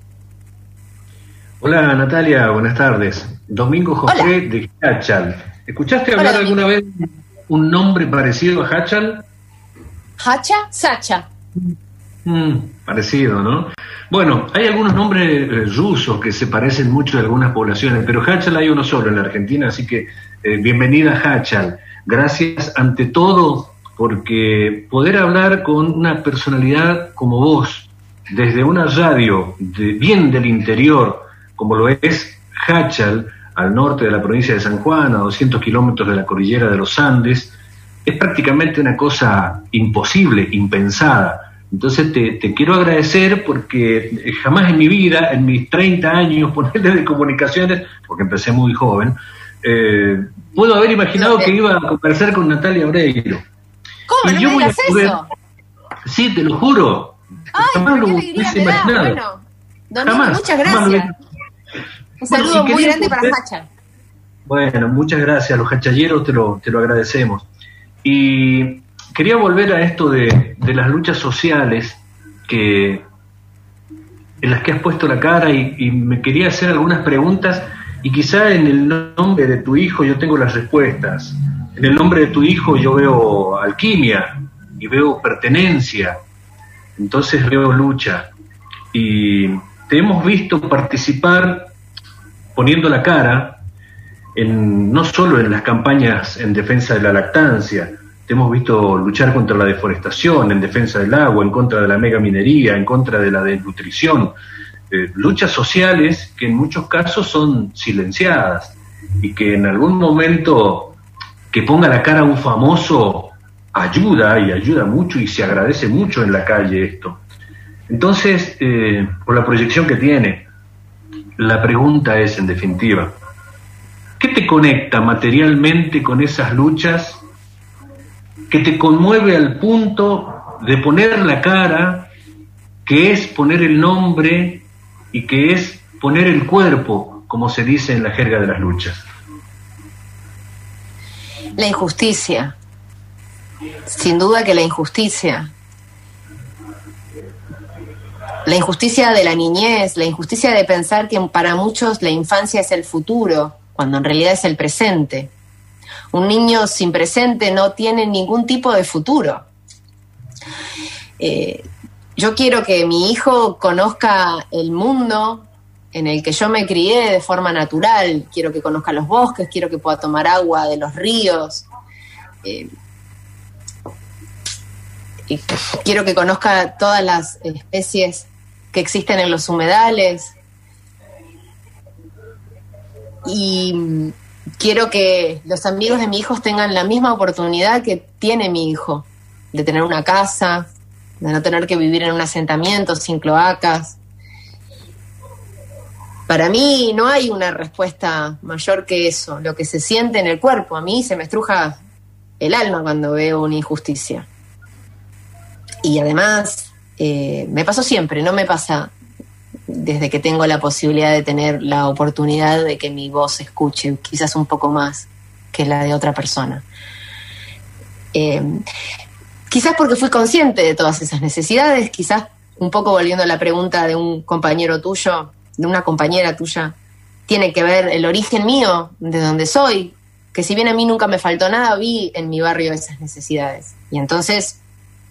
Hola, Natalia, buenas tardes. Domingo José. Hola. De Hachal. ¿Escuchaste hablar alguna vez un nombre parecido a Hachal? ¿Hacha? Sacha. Parecido, ¿no? Bueno, hay algunos nombres rusos que se parecen mucho de algunas poblaciones, pero Hachal hay uno solo en la Argentina, así que bienvenida a Hachal. Gracias ante todo porque poder hablar con una personalidad como vos, desde una radio bien del interior, como lo es Hachal, al norte de la provincia de San Juan, a 200 kilómetros de la cordillera de los Andes, es prácticamente una cosa imposible, impensada. Entonces te quiero agradecer porque jamás en mi vida, en mis 30 años de comunicaciones, porque empecé muy joven, puedo haber imaginado que iba a conversar con Natalia Oreiro. ¿Cómo? ¿No me digas eso? Sí, te lo juro. Ay, jamás lo hubiese imaginado. Bueno, Domingo, muchas gracias. Un saludo muy grande para Hachal. Bueno, muchas gracias. A los hachalleros te lo agradecemos. Y quería volver a esto de las luchas sociales en las que has puesto la cara y me quería hacer algunas preguntas Y quizá en el nombre de tu hijo yo tengo las respuestas. En el nombre de tu hijo yo veo alquimia y veo pertenencia. Entonces veo lucha. Y te hemos visto participar poniendo la cara, no solo en las campañas en defensa de la lactancia. Te hemos visto luchar contra la deforestación, en defensa del agua, en contra de la megaminería, en contra de la desnutrición. Luchas sociales que en muchos casos son silenciadas y que en algún momento que ponga la cara a un famoso ayuda, y ayuda mucho, y se agradece mucho en la calle esto. Entonces, por la proyección que tiene, la pregunta es, en definitiva, ¿qué te conecta materialmente con esas luchas que te conmueve al punto de poner la cara, que es poner el nombre y que es poner el cuerpo, como se dice en la jerga de las luchas? La injusticia. Sin duda que la injusticia. La injusticia de la niñez, la injusticia de pensar que para muchos la infancia es el futuro, cuando en realidad es el presente. Un niño sin presente no tiene ningún tipo de futuro. Yo quiero que mi hijo conozca el mundo en el que yo me crié de forma natural. Quiero que conozca los bosques, quiero que pueda tomar agua de los ríos. Y quiero que conozca todas las especies que existen en los humedales. Y quiero que los amigos de mi hijo tengan la misma oportunidad que tiene mi hijo, de tener una casa, de no tener que vivir en un asentamiento sin cloacas. Para mí no hay una respuesta mayor que eso, lo que se siente en el cuerpo. A mí se me estruja el alma cuando veo una injusticia. Y además, me pasó siempre, no me pasa desde que tengo la posibilidad de tener la oportunidad de que mi voz se escuche, quizás un poco más que la de otra persona. Quizás porque fui consciente de todas esas necesidades, quizás un poco volviendo a la pregunta de un compañero tuyo, de una compañera tuya, tiene que ver el origen mío, de donde soy, que si bien a mí nunca me faltó nada, vi en mi barrio esas necesidades. Y entonces,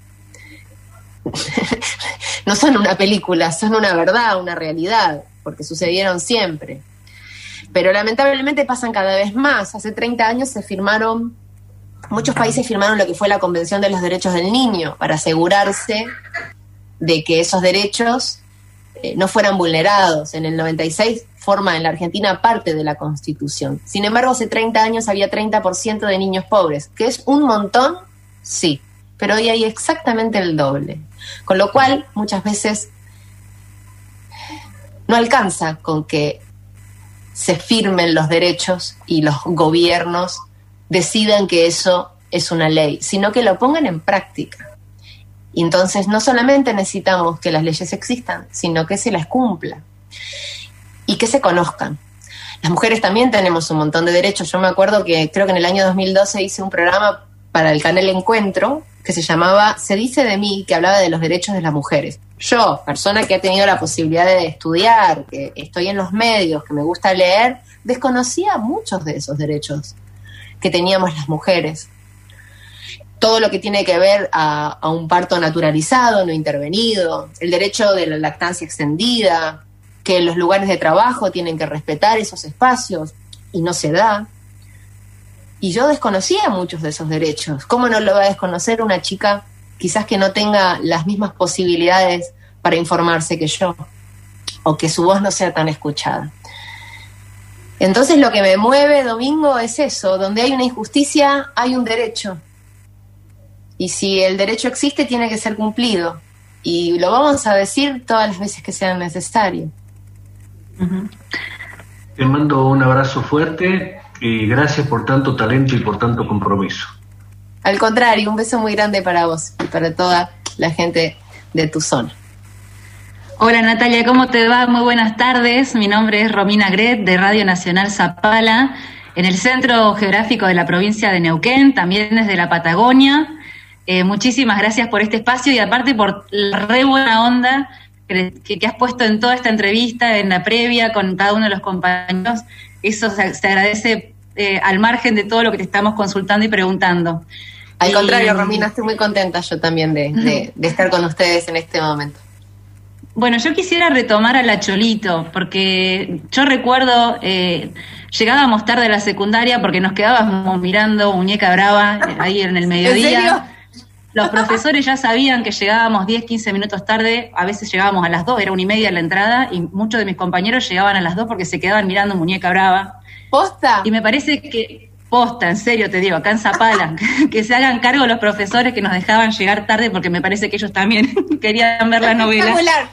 no son una película, son una verdad, una realidad, porque sucedieron siempre. Pero lamentablemente pasan cada vez más. Hace 30 años muchos países firmaron lo que fue la Convención de los Derechos del Niño para asegurarse de que esos derechos no fueran vulnerados. En el 96 forma en la Argentina parte de la Constitución. Sin embargo, hace 30 años había 30% de niños pobres, que es un montón, sí, pero hoy hay exactamente el doble. Con lo cual, muchas veces no alcanza con que se firmen los derechos y los gobiernos decidan que eso es una ley, sino que lo pongan en práctica. Y entonces no solamente necesitamos que las leyes existan, sino que se las cumpla y que se conozcan. Las mujeres también tenemos un montón de derechos. Yo me acuerdo que creo que en el año 2012 hice un programa para el canal Encuentro que se llamaba Se dice de mí, que hablaba de los derechos de las mujeres. Yo, persona que ha tenido la posibilidad de estudiar, que estoy en los medios, que me gusta leer, desconocía muchos de esos derechos que teníamos las mujeres. Todo lo que tiene que ver a un parto naturalizado, no intervenido, el derecho de la lactancia extendida, que los lugares de trabajo tienen que respetar esos espacios y no se da. Y yo desconocía muchos de esos derechos. ¿Cómo no lo va a desconocer una chica quizás que no tenga las mismas posibilidades para informarse que yo, o que su voz no sea tan escuchada? Entonces lo que me mueve, Domingo, es eso: donde hay una injusticia hay un derecho, y si el derecho existe tiene que ser cumplido, y lo vamos a decir todas las veces que sea necesario. Te mando un abrazo fuerte y gracias por tanto talento y por tanto compromiso. Al contrario, un beso muy grande para vos y para toda la gente de tu zona. Hola Natalia, ¿cómo te va? Muy buenas tardes. Mi nombre es Romina Gret, de Radio Nacional Zapala, en el centro geográfico de la provincia de Neuquén, también desde la Patagonia. Muchísimas gracias por este espacio y aparte por la re buena onda que has puesto en toda esta entrevista, en la previa, con cada uno de los compañeros. eso se agradece al margen de todo lo que te estamos consultando y preguntando. Al contrario, Romina, estoy muy contenta yo también de estar con ustedes en este momento. Bueno, yo quisiera retomar a la Cholito, porque yo recuerdo, llegábamos tarde a la secundaria porque nos quedábamos mirando Muñeca Brava ahí en el mediodía. ¿En serio? Los profesores ya sabían que llegábamos 10, 15 minutos tarde, a veces llegábamos a las 2, era 1:30 la entrada, y muchos de mis compañeros llegaban a las 2 porque se quedaban mirando Muñeca Brava. ¿Posta? Y me parece que, posta, en serio te digo, acá en Zapala, que se hagan cargo los profesores que nos dejaban llegar tarde, porque me parece que ellos también querían ver la novela.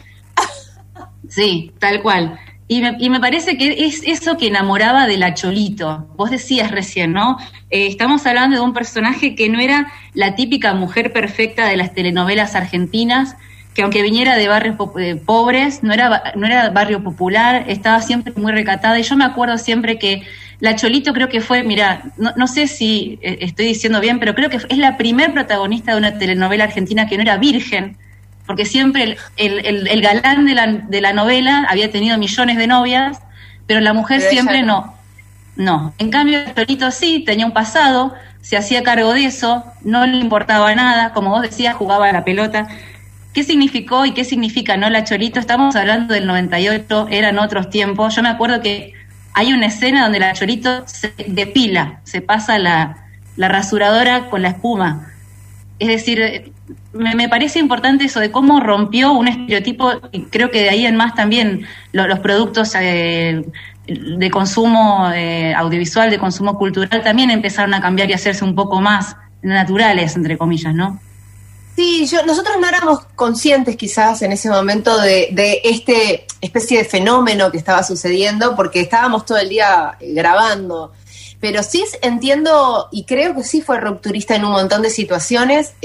Sí, tal cual. Y me parece que es eso que enamoraba de la Cholito. Vos decías recién, ¿no? Estamos hablando de un personaje que no era la típica mujer perfecta de las telenovelas argentinas, que aunque viniera de barrios pobres, no era barrio popular, estaba siempre muy recatada. Y yo me acuerdo siempre que la Cholito creo que fue, mira, no sé si estoy diciendo bien, pero creo que es la primer protagonista de una telenovela argentina que no era virgen, porque siempre el galán de la novela había tenido millones de novias, pero la mujer pero siempre no. En cambio, el Cholito sí, tenía un pasado, se hacía cargo de eso, no le importaba nada, como vos decías, jugaba a la pelota. ¿Qué significó y qué significa, no, la Cholito? Estamos hablando del 98, eran otros tiempos. Yo me acuerdo que hay una escena donde la Cholito se depila, se pasa la rasuradora con la espuma. Es decir, me parece importante eso de cómo rompió un estereotipo, y creo que de ahí en más también los productos de consumo audiovisual, de consumo cultural, también empezaron a cambiar y a hacerse un poco más naturales, entre comillas, ¿no? Sí, nosotros no éramos conscientes quizás en ese momento de este especie de fenómeno que estaba sucediendo, porque estábamos todo el día grabando. Pero sí entiendo y creo que sí fue rupturista en un montón de situaciones.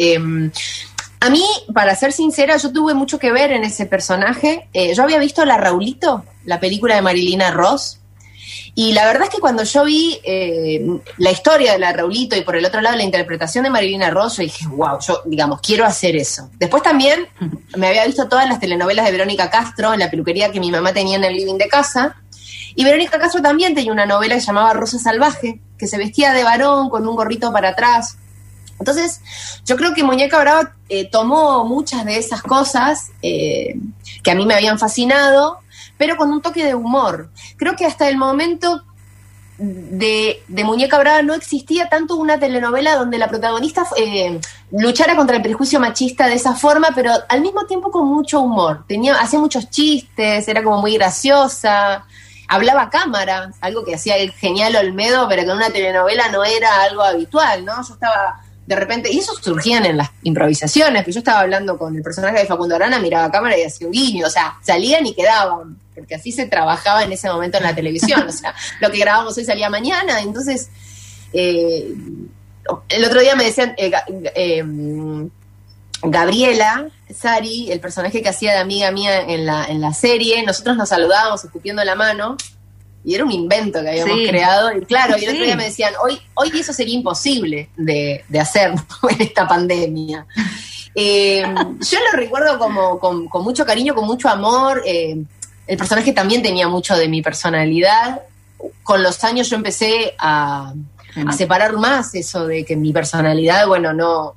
A mí, para ser sincera, yo tuve mucho que ver en ese personaje. Yo había visto La Raulito, la película de Marilina Ross, y la verdad es que cuando yo vi la historia de La Raulito y por el otro lado la interpretación de Marilina Ross, yo dije, wow, yo, digamos, quiero hacer eso. Después también me había visto todas las telenovelas de Verónica Castro en la peluquería que mi mamá tenía en el living de casa. Y Verónica Castro también tenía una novela que se llamaba Rosa Salvaje, que se vestía de varón con un gorrito para atrás. Entonces, yo creo que Muñeca Brava tomó muchas de esas cosas que a mí me habían fascinado, pero con un toque de humor. Creo que hasta el momento de Muñeca Brava no existía tanto una telenovela donde la protagonista luchara contra el prejuicio machista de esa forma, pero al mismo tiempo con mucho humor. Hacía muchos chistes, era como muy graciosa. Hablaba a cámara, algo que hacía el genial Olmedo, pero que en una telenovela no era algo habitual, ¿no? Yo estaba de repente, y eso surgían en las improvisaciones, que yo estaba hablando con el personaje de Facundo Arana, miraba a cámara y hacía un guiño, o sea, salían y quedaban, porque así se trabajaba en ese momento en la televisión, o sea, lo que grabábamos hoy salía mañana, entonces, el otro día me decían, Gabriela Sari, el personaje que hacía de amiga mía en la serie, nosotros nos saludábamos escupiendo la mano y era un invento que habíamos creado y claro, y el otro día me decían hoy eso sería imposible de hacer, ¿no? En esta pandemia. Yo lo recuerdo como con mucho cariño, con mucho amor. El personaje también tenía mucho de mi personalidad. Con los años yo empecé a separar más eso de que mi personalidad, bueno,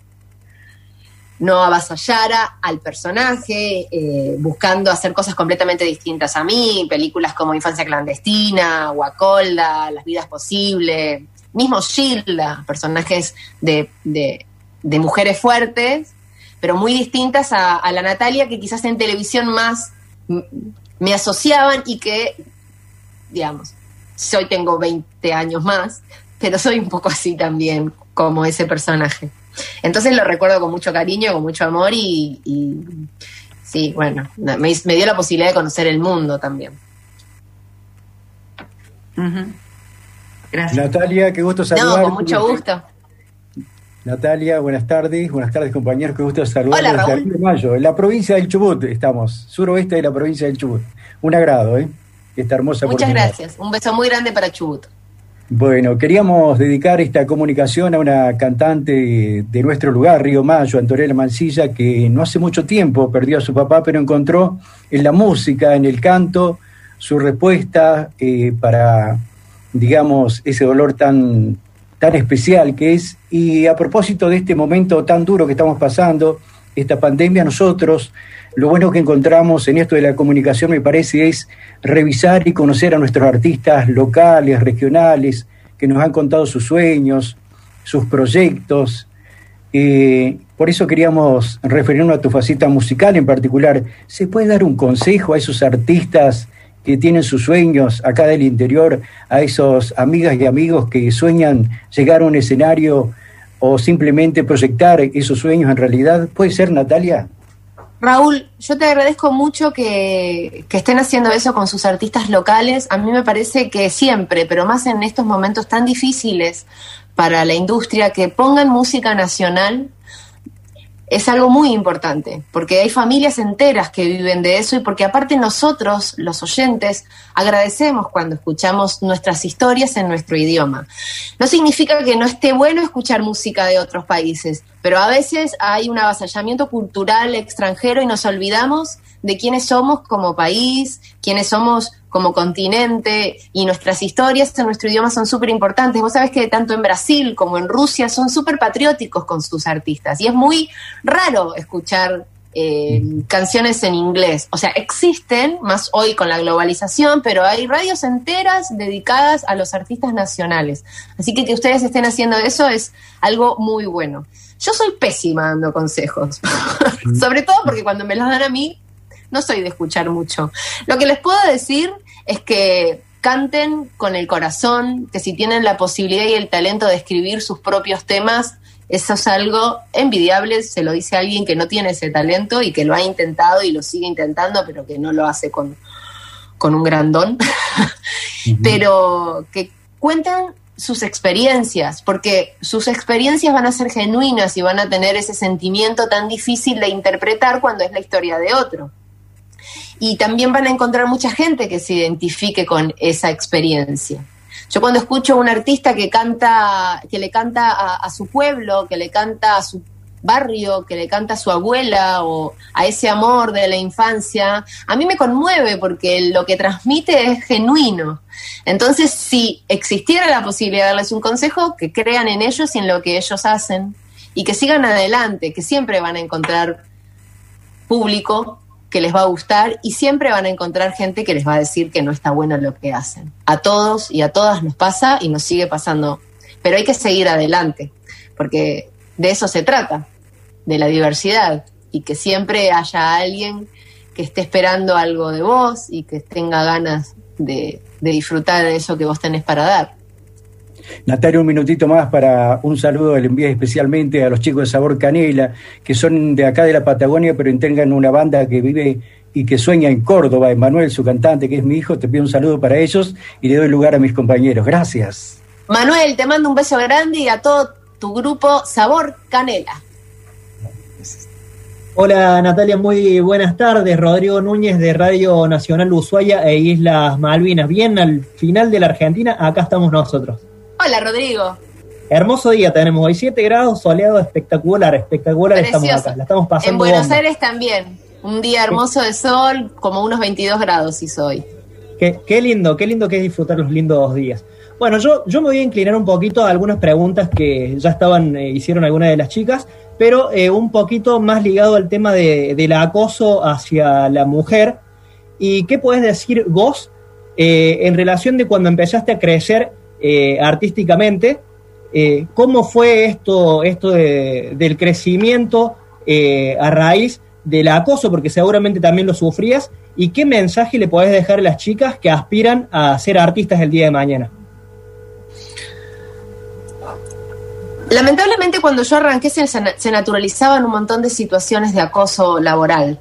no avasallara al personaje, buscando hacer cosas completamente distintas a mí, películas como Infancia Clandestina, Guacolda, Las Vidas Posibles, mismo Gilda, personajes de mujeres fuertes, pero muy distintas a la Natalia que quizás en televisión más me asociaban y que, digamos, hoy tengo 20 años más, pero soy un poco así también como ese personaje. Entonces lo recuerdo con mucho cariño, con mucho amor y sí, bueno, me dio la posibilidad de conocer el mundo también. Uh-huh. Gracias. Natalia, qué gusto saludarte. No, con mucho gusto. Natalia, buenas tardes compañeros, qué gusto saludarte. Hola, Raúl. Desde Mayo, en la provincia del Chubut estamos, suroeste de la provincia del Chubut. Un agrado, esta hermosa Muchas oportunidad. gracias, un beso muy grande para Chubut. Bueno, queríamos dedicar esta comunicación a una cantante de nuestro lugar, Río Mayo, Antonella Mancilla, que no hace mucho tiempo perdió a su papá, pero encontró en la música, en el canto, su respuesta para digamos, ese dolor tan especial que es. Y a propósito de este momento tan duro que estamos pasando, esta pandemia, nosotros, lo bueno que encontramos en esto de la comunicación, me parece, es revisar y conocer a nuestros artistas locales, regionales, que nos han contado sus sueños, sus proyectos. Por eso queríamos referirnos a tu faceta musical en particular. ¿Se puede dar un consejo a esos artistas que tienen sus sueños acá del interior, a esos amigas y amigos que sueñan llegar a un escenario o simplemente proyectar esos sueños en realidad? ¿Puede ser, Natalia? Raúl, yo te agradezco mucho que estén haciendo eso con sus artistas locales. A mí me parece que siempre, pero más en estos momentos tan difíciles para la industria, que pongan música nacional es algo muy importante, porque hay familias enteras que viven de eso y porque aparte nosotros, los oyentes, agradecemos cuando escuchamos nuestras historias en nuestro idioma. No significa que no esté bueno escuchar música de otros países, pero a veces hay un avasallamiento cultural extranjero y nos olvidamos de quiénes somos como país, quiénes somos como continente, y nuestras historias en nuestro idioma son súper importantes. Vos sabés que tanto en Brasil como en Rusia son súper patrióticos con sus artistas, y es muy raro escuchar canciones en inglés. O sea, existen, más hoy con la globalización, pero hay radios enteras dedicadas a los artistas nacionales. Así que ustedes estén haciendo eso es algo muy bueno. Yo soy pésima dando consejos, sobre todo porque cuando me los dan a mí, no soy de escuchar mucho. Lo que les puedo decir es que canten con el corazón, que si tienen la posibilidad y el talento de escribir sus propios temas, eso es algo envidiable, se lo dice alguien que no tiene ese talento y que lo ha intentado y lo sigue intentando, pero que no lo hace con un gran don. Pero que cuenten sus experiencias, porque sus experiencias van a ser genuinas y van a tener ese sentimiento tan difícil de interpretar cuando es la historia de otro. Y también van a encontrar mucha gente que se identifique con esa experiencia. Yo cuando escucho a un artista que le canta a su pueblo, que le canta a su barrio, que le canta a su abuela o a ese amor de la infancia, a mí me conmueve porque lo que transmite es genuino. Entonces, si existiera la posibilidad de darles un consejo, que crean en ellos y en lo que ellos hacen y que sigan adelante, que siempre van a encontrar público que les va a gustar y siempre van a encontrar gente que les va a decir que no está bueno lo que hacen. A todos y a todas nos pasa y nos sigue pasando, pero hay que seguir adelante, porque de eso se trata, de la diversidad, y que siempre haya alguien que esté esperando algo de vos y que tenga ganas de disfrutar de eso que vos tenés para dar. Natalia, un minutito más para un saludo, le envío especialmente a los chicos de Sabor Canela, que son de acá de la Patagonia, pero integran una banda que vive y que sueña en Córdoba. Emanuel, su cantante, que es mi hijo, te pido un saludo para ellos y le doy lugar a mis compañeros. Gracias. Manuel, te mando un beso grande y a todo tu grupo Sabor Canela. Hola Natalia, muy buenas tardes. Rodrigo Núñez de Radio Nacional Ushuaia e Islas Malvinas. Bien al final de la Argentina, acá estamos nosotros. Hola Rodrigo. Hermoso día tenemos hoy, 7 grados, soleado, espectacular. Precioso. Estamos acá, la estamos pasando en Buenos bomba. Aires también, un día hermoso de sol, como unos 22 grados hizo hoy. Qué lindo que es disfrutar los lindos días. Bueno, yo me voy a inclinar un poquito a algunas preguntas que ya hicieron algunas de las chicas, pero un poquito más ligado al tema del acoso hacia la mujer. ¿Y qué podés decir vos en relación de cuando empezaste a crecer artísticamente? ¿Cómo fue esto del crecimiento a raíz del acoso? Porque seguramente también lo sufrías. ¿Y qué mensaje le podés dejar a las chicas que aspiran a ser artistas el día de mañana? Lamentablemente cuando yo arranqué se naturalizaban un montón de situaciones de acoso laboral.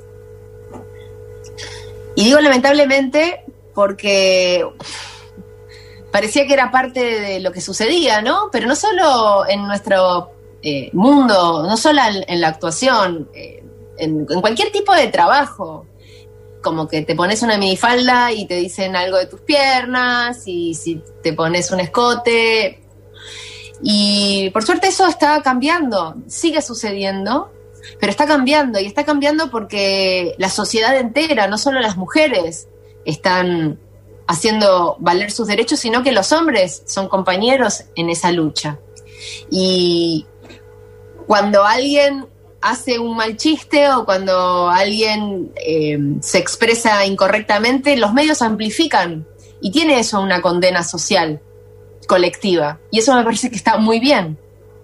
Y digo lamentablemente porque parecía que era parte de lo que sucedía, ¿no? Pero no solo en nuestro mundo, no solo en la actuación, en cualquier tipo de trabajo. Como que te pones una minifalda y te dicen algo de tus piernas, y si te pones un escote. Y por suerte eso está cambiando, sigue sucediendo, pero está cambiando, y está cambiando porque la sociedad entera, no solo las mujeres, están haciendo valer sus derechos, sino que los hombres son compañeros en esa lucha. Y cuando alguien hace un mal chiste o cuando alguien se expresa incorrectamente, los medios amplifican y tiene eso una condena social colectiva. Y eso me parece que está muy bien.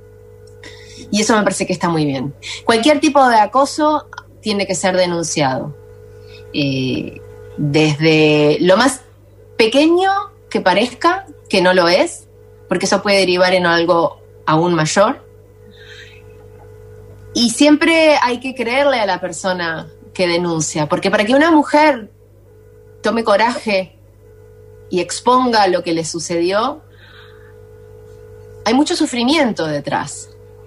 Cualquier tipo de acoso tiene que ser denunciado. Desde lo más pequeño que parezca, que no lo es, porque eso puede derivar en algo aún mayor. Y siempre hay que creerle a la persona que denuncia, porque para que una mujer tome coraje y exponga lo que le sucedió, hay mucho sufrimiento detrás,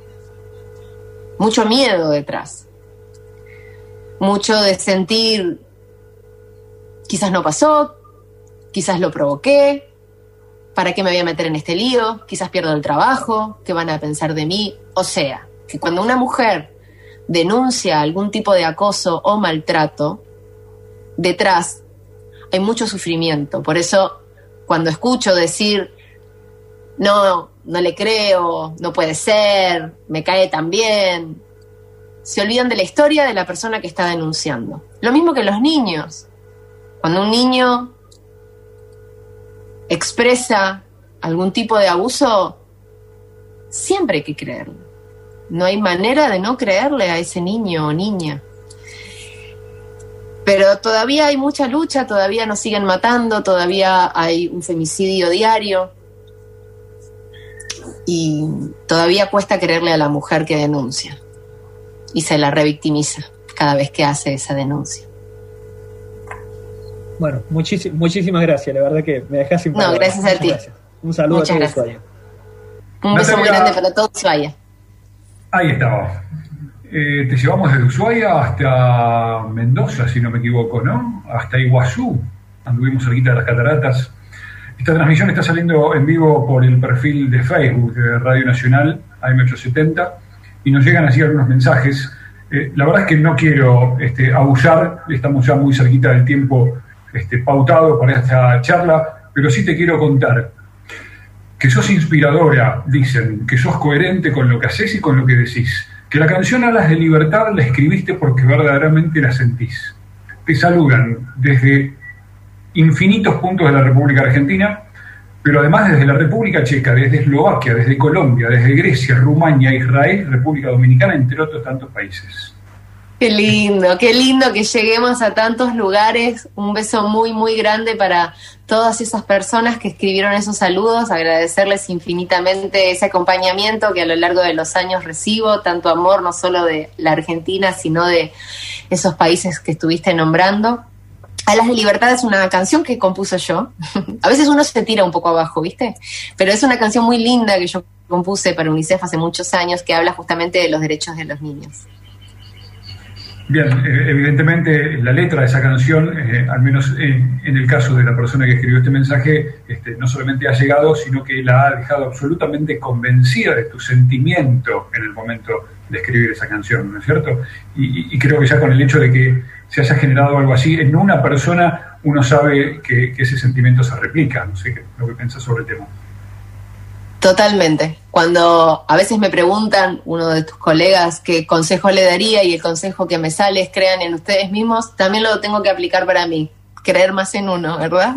mucho miedo detrás, mucho de sentir, quizás no pasó, quizás lo provoqué, ¿para qué me voy a meter en este lío? Quizás pierdo el trabajo, ¿qué van a pensar de mí? O sea, que cuando una mujer denuncia algún tipo de acoso o maltrato, detrás hay mucho sufrimiento. Por eso, cuando escucho decir, no le creo, no puede ser, me cae tan bien, se olvidan de la historia de la persona que está denunciando. Lo mismo que los niños. Cuando un niño expresa algún tipo de abuso, siempre hay que creerlo. No hay manera de no creerle a ese niño o niña. Pero todavía hay mucha lucha, todavía nos siguen matando, todavía hay un femicidio diario. Y todavía cuesta creerle a la mujer que denuncia. Y se la revictimiza cada vez que hace esa denuncia. Bueno, muchísimas gracias, la verdad que me dejas sin palabras. No, gracias a ti. Gracias. Un saludo a todo Ushuaia. Un beso muy grande para todo Ushuaia. Ahí estaba. Te llevamos desde Ushuaia hasta Mendoza, si no me equivoco, ¿no? Hasta Iguazú. Anduvimos cerquita de las cataratas. Esta transmisión está saliendo en vivo por el perfil de Facebook de Radio Nacional, AM870, y nos llegan así algunos mensajes. La verdad es que no quiero abusar, estamos ya muy cerquita del tiempo pautado para esta charla, pero sí te quiero contar que sos inspiradora, dicen, que sos coherente con lo que haces y con lo que decís, que la canción Alas de Libertad la escribiste porque verdaderamente la sentís. Te saludan desde infinitos puntos de la República Argentina, pero además desde la República Checa, desde Eslovaquia, desde Colombia, desde Grecia, Rumania, Israel, República Dominicana, entre otros tantos países. Qué lindo que lleguemos a tantos lugares. Un beso muy, muy grande para todas esas personas que escribieron esos saludos, agradecerles infinitamente ese acompañamiento que a lo largo de los años recibo, tanto amor no solo de la Argentina, sino de esos países que estuviste nombrando. Alas de Libertad es una canción que compuso yo. A veces uno se tira un poco abajo, ¿viste? Pero es una canción muy linda que yo compuse para UNICEF hace muchos años, que habla justamente de los derechos de los niños. Bien, evidentemente la letra de esa canción, al menos en el caso de la persona que escribió este mensaje, no solamente ha llegado, sino que la ha dejado absolutamente convencida de tu sentimiento en el momento de escribir esa canción, ¿no es cierto? Y creo que ya con el hecho de que se haya generado algo así en una persona, uno sabe que ese sentimiento se replica. No sé lo que piensas sobre el tema. Totalmente. Cuando a veces me preguntan, uno de tus colegas, qué consejo le daría, y el consejo que me sale es crean en ustedes mismos, también lo tengo que aplicar para mí. Creer más en uno, ¿verdad?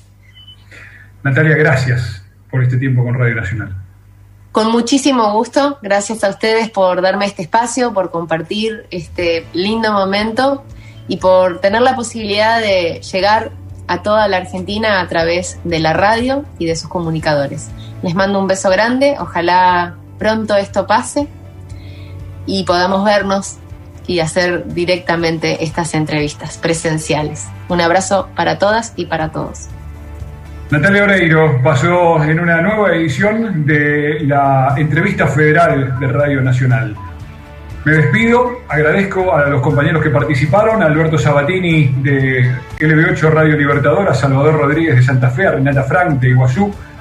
Natalia, gracias por este tiempo con Radio Nacional. Con muchísimo gusto. Gracias a ustedes por darme este espacio, por compartir este lindo momento y por tener la posibilidad de llegar a toda la Argentina a través de la radio y de sus comunicadores. Les mando un beso grande, ojalá pronto esto pase y podamos vernos y hacer directamente estas entrevistas presenciales. Un abrazo para todas y para todos. Natalia Oreiro pasó en una nueva edición de la entrevista federal de Radio Nacional. Me despido, agradezco a los compañeros que participaron, a Alberto Sabatini de LB8 Radio Libertadora, a Salvador Rodríguez de Santa Fe, a Renata Frank de Iguazú,